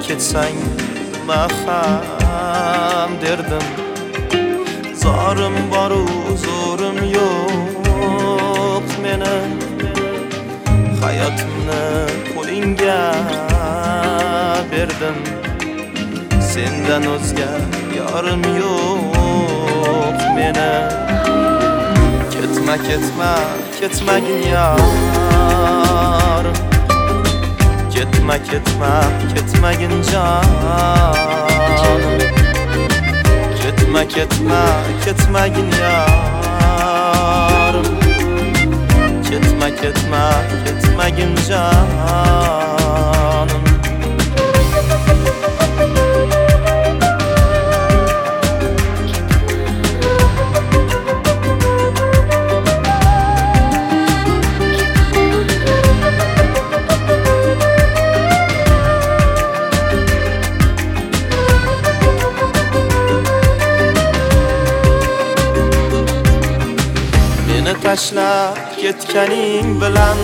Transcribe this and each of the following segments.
ketsang maham derdim. Zorim boru zo'rim yo'q meni, hayotimni qo'lingga berdim. Sendan o'zga yorim yo'q meni. Ketma, ketma, ketmagin yorim. Ketma, ketma, ketmagin jonim. Ketma, ketma, ketmagin yorim. Ketma, ketma, ketmagin jonim. Tashlab ketganing bilan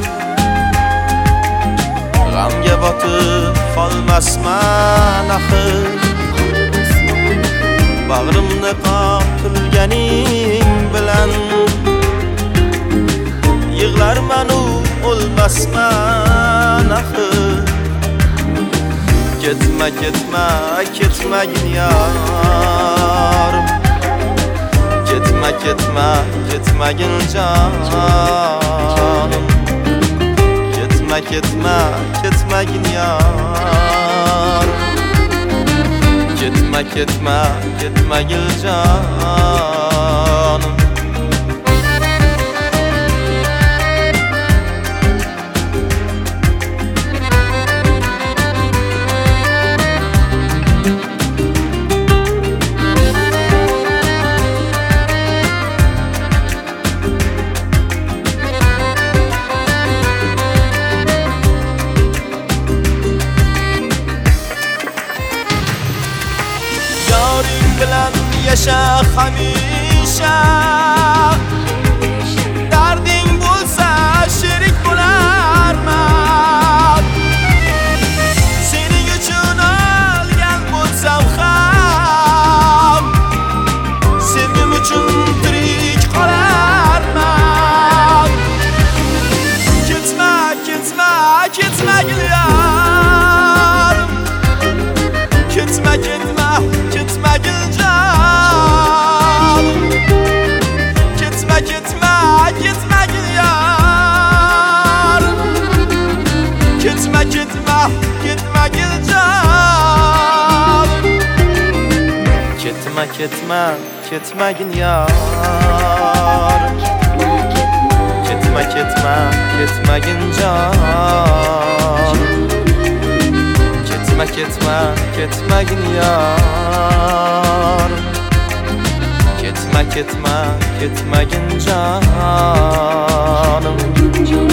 g'amga botib qolmasman axir. Bag'rimni qoqilganing bilan yig'larman-u o'lmasman axir. Ketma, ketma, ketmagin yorim. Ketma, ketma, ketmagin jonim. Ketma, ketma, ketmagin yorim. Ketma, ketma, ketmagin jonim. bilan yasha hamisha. Darding bo'lsa sherik bo'larman. Sening uchun olgan bo'lsam ham sevgim uchun tirik qolarman. Ketma, ketma, ketmagin yorim. Ketma, ketma, ketmagin jonim. Ketma, ketma, ketmagin yorim. Ketma, ketma, ketmagin jonim. Ketma, ketma, ketmagin yorim. Ketma, ketma, ketmagin jonim. Ketma, ketma, ketmagin yorim. Ketma, ketma, ketmagin jonim.